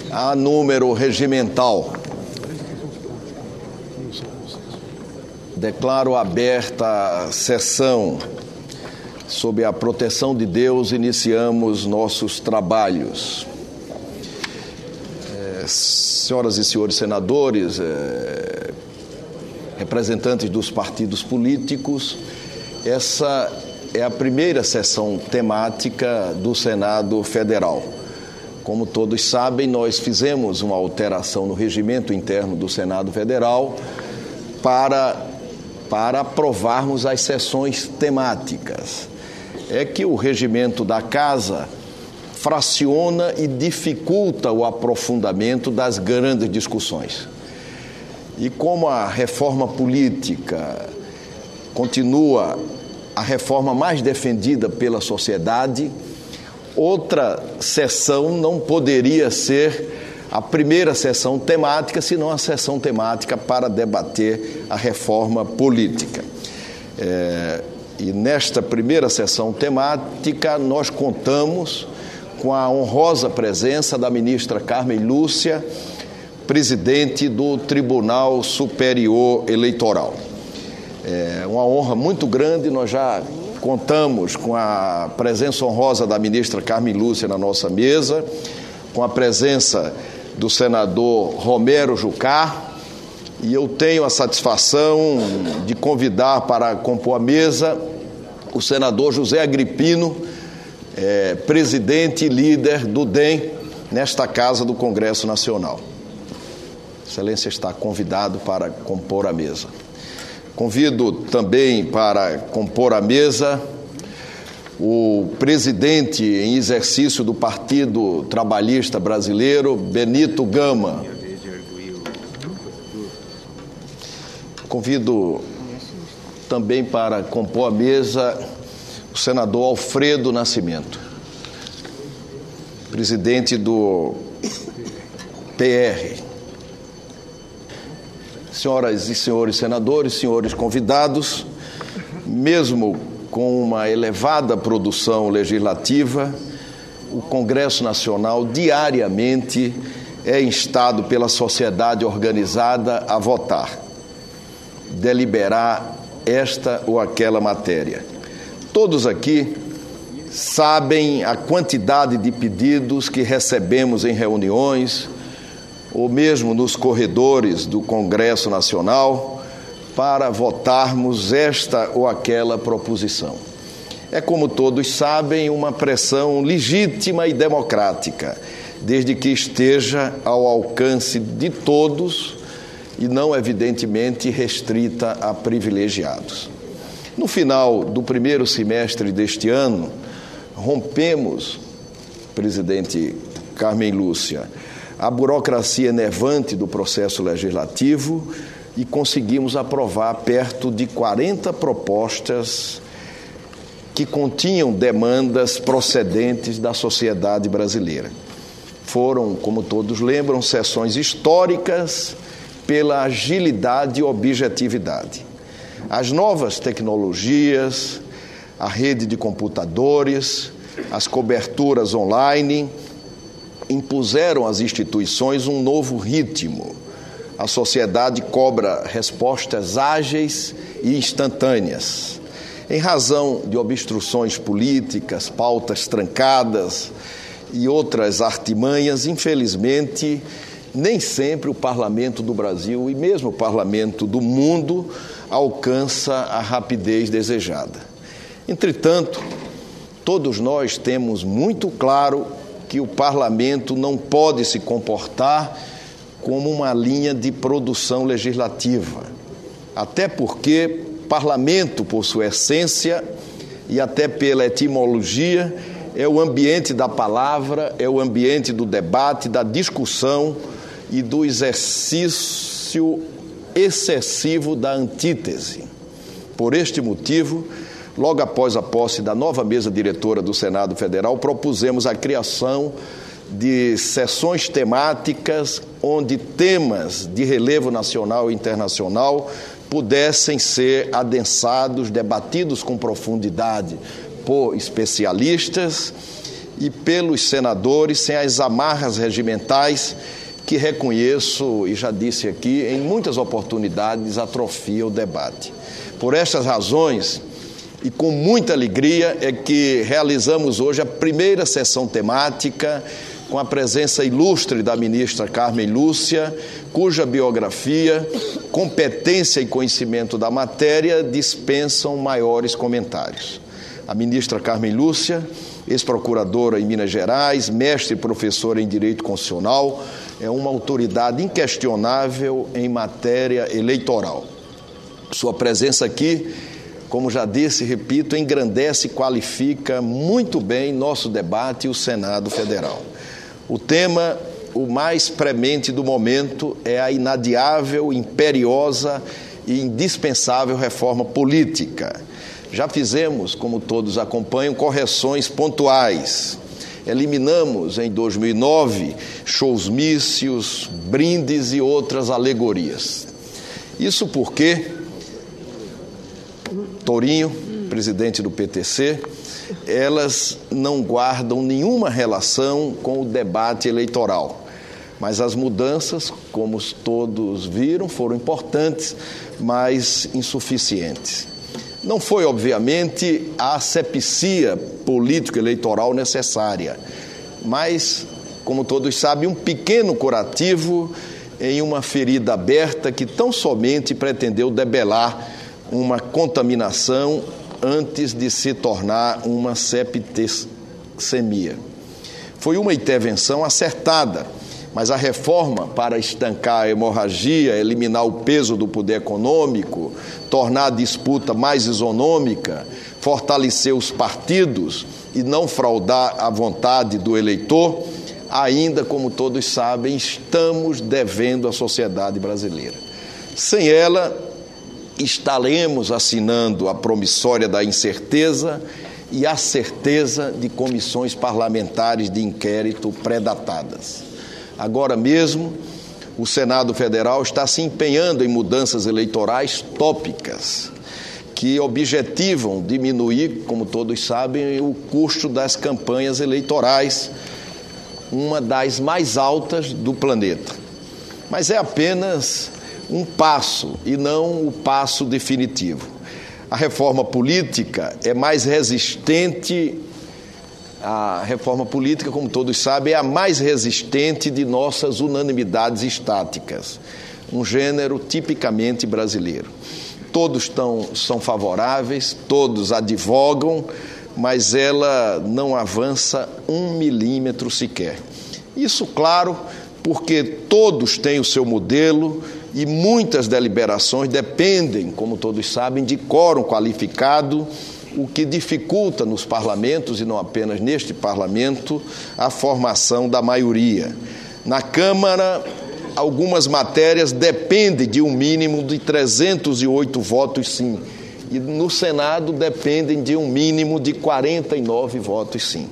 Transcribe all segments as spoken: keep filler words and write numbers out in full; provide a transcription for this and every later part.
a número regimental. Declaro aberta a sessão. Sob a proteção de Deus, iniciamos nossos trabalhos. É, senhoras e senhores senadores, é, representantes dos partidos políticos, essa é a primeira sessão temática do Senado Federal. Como todos sabem, nós fizemos uma alteração no regimento interno do Senado Federal para, para aprovarmos as sessões temáticas. É que o regimento da Casa fraciona e dificulta o aprofundamento das grandes discussões. E como a reforma política continua a reforma mais defendida pela sociedade, outra sessão não poderia ser a primeira sessão temática, senão a sessão temática para debater a reforma política. É, e nesta primeira sessão temática, nós contamos com a honrosa presença da ministra Carmen Lúcia, presidente do Tribunal Superior Eleitoral. É uma honra muito grande, nós já contamos com a presença honrosa da ministra Carmen Lúcia na nossa mesa, com a presença do senador Romero Jucá, e eu tenho a satisfação de convidar para compor a mesa o senador José Agripino, é, presidente e líder do D E M nesta Casa do Congresso Nacional. Excelência está convidado para compor a mesa. Convido também para compor a mesa o presidente em exercício do Partido Trabalhista Brasileiro, Benito Gama. Convido também para compor a mesa o senador Alfredo Nascimento, presidente do P R. Senhoras e senhores senadores, senhores convidados, mesmo com uma elevada produção legislativa, o Congresso Nacional diariamente é instado pela sociedade organizada a votar, deliberar esta ou aquela matéria. Todos aqui sabem a quantidade de pedidos que recebemos em reuniões, ou mesmo nos corredores do Congresso Nacional, para votarmos esta ou aquela proposição. É, como todos sabem, uma pressão legítima e democrática, desde que esteja ao alcance de todos e não, evidentemente, restrita a privilegiados. No final do primeiro semestre deste ano, rompemos, presidente Carmen Lúcia, a burocracia enervante do processo legislativo e conseguimos aprovar perto de quarenta propostas que continham demandas procedentes da sociedade brasileira. Foram, como todos lembram, sessões históricas pela agilidade e objetividade. As novas tecnologias, a rede de computadores, as coberturas online impuseram às instituições um novo ritmo. A sociedade cobra respostas ágeis e instantâneas. Em razão de obstruções políticas, pautas trancadas e outras artimanhas, infelizmente, nem sempre o Parlamento do Brasil e mesmo o Parlamento do mundo alcança a rapidez desejada. Entretanto, todos nós temos muito claro que o Parlamento não pode se comportar como uma linha de produção legislativa, até porque Parlamento, por sua essência e até pela etimologia, é o ambiente da palavra, é o ambiente do debate, da discussão e do exercício excessivo da antítese. Por este motivo, logo após a posse da nova mesa diretora do Senado Federal, propusemos a criação de sessões temáticas onde temas de relevo nacional e internacional pudessem ser adensados, debatidos com profundidade por especialistas e pelos senadores, sem as amarras regimentais que reconheço, e já disse aqui, em muitas oportunidades atrofia o debate. Por estas razões, e com muita alegria, é que realizamos hoje a primeira sessão temática com a presença ilustre da ministra Carmen Lúcia, cuja biografia, competência e conhecimento da matéria dispensam maiores comentários. A ministra Carmen Lúcia, ex-procuradora em Minas Gerais, mestre e professora em Direito Constitucional, é uma autoridade inquestionável em matéria eleitoral. Sua presença aqui, como já disse e repito, engrandece e qualifica muito bem nosso debate e o Senado Federal. O tema, o mais premente do momento, é a inadiável, imperiosa e indispensável reforma política. Já fizemos, como todos acompanham, correções pontuais. Eliminamos em dois mil e nove showsmícios, brindes e outras alegorias. Isso porque Torinho, presidente do P T C, elas não guardam nenhuma relação com o debate eleitoral. Mas as mudanças, como todos viram, foram importantes, mas insuficientes. Não foi, obviamente, a asepsia político-eleitoral necessária, mas, como todos sabem, um pequeno curativo em uma ferida aberta que tão somente pretendeu debelar uma contaminação antes de se tornar uma septicemia. Foi uma intervenção acertada, mas a reforma para estancar a hemorragia, eliminar o peso do poder econômico, tornar a disputa mais isonômica, fortalecer os partidos e não fraudar a vontade do eleitor, ainda, como todos sabem, estamos devendo à sociedade brasileira. Sem ela, estaremos assinando a promissória da incerteza e a certeza de comissões parlamentares de inquérito pré-datadas. Agora mesmo, o Senado Federal está se empenhando em mudanças eleitorais tópicas que objetivam diminuir, como todos sabem, o custo das campanhas eleitorais, uma das mais altas do planeta. Mas é apenas um passo e não o passo definitivo. A reforma política é mais resistente, a reforma política, como todos sabem, é a mais resistente de nossas unanimidades estáticas, um gênero tipicamente brasileiro. Todos tão, são favoráveis, todos advogam, mas ela não avança um milímetro sequer. Isso, claro, porque todos têm o seu modelo e muitas deliberações dependem, como todos sabem, de quórum qualificado, o que dificulta nos parlamentos, e não apenas neste parlamento, a formação da maioria. Na Câmara, algumas matérias dependem de um mínimo de trezentos e oito votos sim, e no Senado dependem de um mínimo de quarenta e nove votos sim.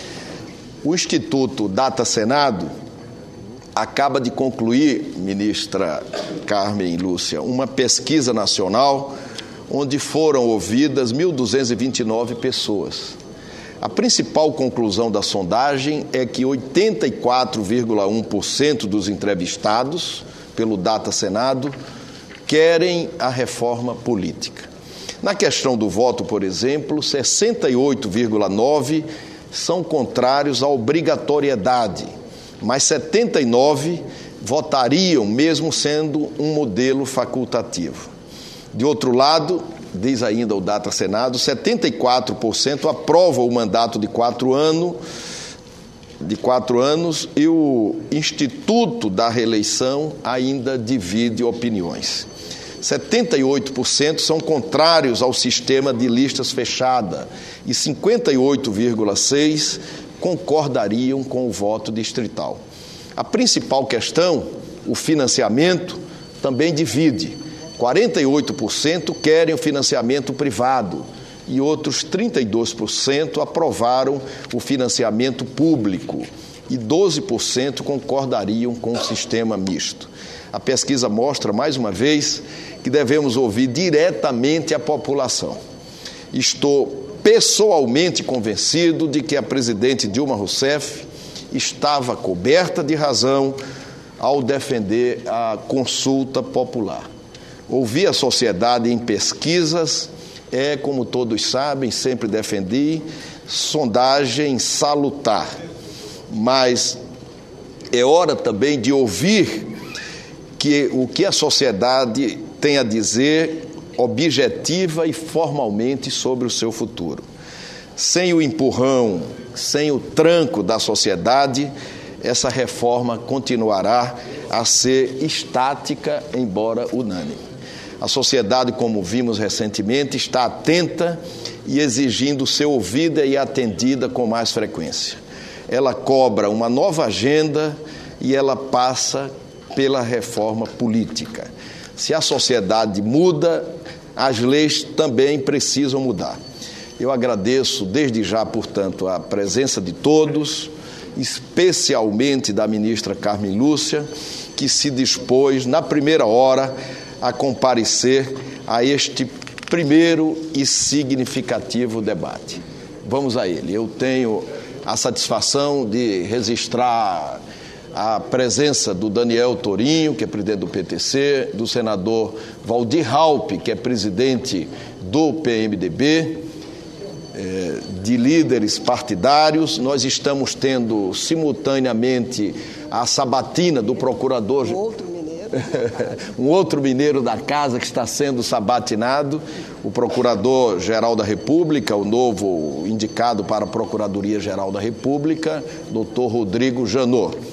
O Instituto Data Senado acaba de concluir, ministra Carmen Lúcia, uma pesquisa nacional onde foram ouvidas mil duzentas e vinte e nove pessoas. A principal conclusão da sondagem é que oitenta e quatro vírgula um por cento dos entrevistados pelo Data Senado querem a reforma política. Na questão do voto, por exemplo, sessenta e oito vírgula nove por cento são contrários à obrigatoriedade, mas setenta e nove por cento votariam mesmo sendo um modelo facultativo. De outro lado, diz ainda o Data Senado, setenta e quatro por cento aprovam o mandato de quatro anos, de quatro anos e o Instituto da Reeleição ainda divide opiniões. setenta e oito por cento são contrários ao sistema de listas fechada e cinquenta e oito vírgula seis por cento concordariam com o voto distrital. A principal questão, o financiamento, também divide. quarenta e oito por cento querem o financiamento privado e outros trinta e dois por cento aprovaram o financiamento público e doze por cento concordariam com o sistema misto. A pesquisa mostra, mais uma vez, que devemos ouvir diretamente a população. Estou pessoalmente convencido de que a presidente Dilma Rousseff estava coberta de razão ao defender a consulta popular. Ouvir a sociedade em pesquisas é, como todos sabem, sempre defendi, sondagem salutar. Mas é hora também de ouvir que o que a sociedade tem a dizer objetiva e formalmente sobre o seu futuro. Sem o empurrão, sem o tranco da sociedade, essa reforma continuará a ser estática, embora unânime. A sociedade, como vimos recentemente, está atenta e exigindo ser ouvida e atendida com mais frequência. Ela cobra uma nova agenda e ela passa pela reforma política. Se a sociedade muda, as leis também precisam mudar. Eu agradeço desde já, portanto, a presença de todos, especialmente da ministra Carmen Lúcia, que se dispôs, na primeira hora, a comparecer a este primeiro e significativo debate. Vamos a ele. Eu tenho a satisfação de registrar a presença do Daniel Torinho, que é presidente do P T C, do senador Valdir Raupp, que é presidente do P M D B, de líderes partidários. Nós estamos tendo simultaneamente a sabatina do procurador... Um outro mineiro. um outro mineiro da casa que está sendo sabatinado, o Procurador-Geral da República, o novo indicado para a Procuradoria-Geral da República, doutor Rodrigo Janot.